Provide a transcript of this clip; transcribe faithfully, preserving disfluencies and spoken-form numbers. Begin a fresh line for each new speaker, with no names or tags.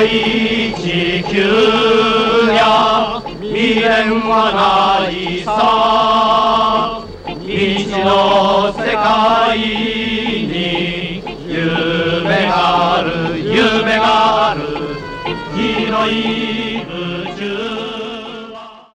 広い地球や未練はないさ。未知の世界に夢がある夢がある。広い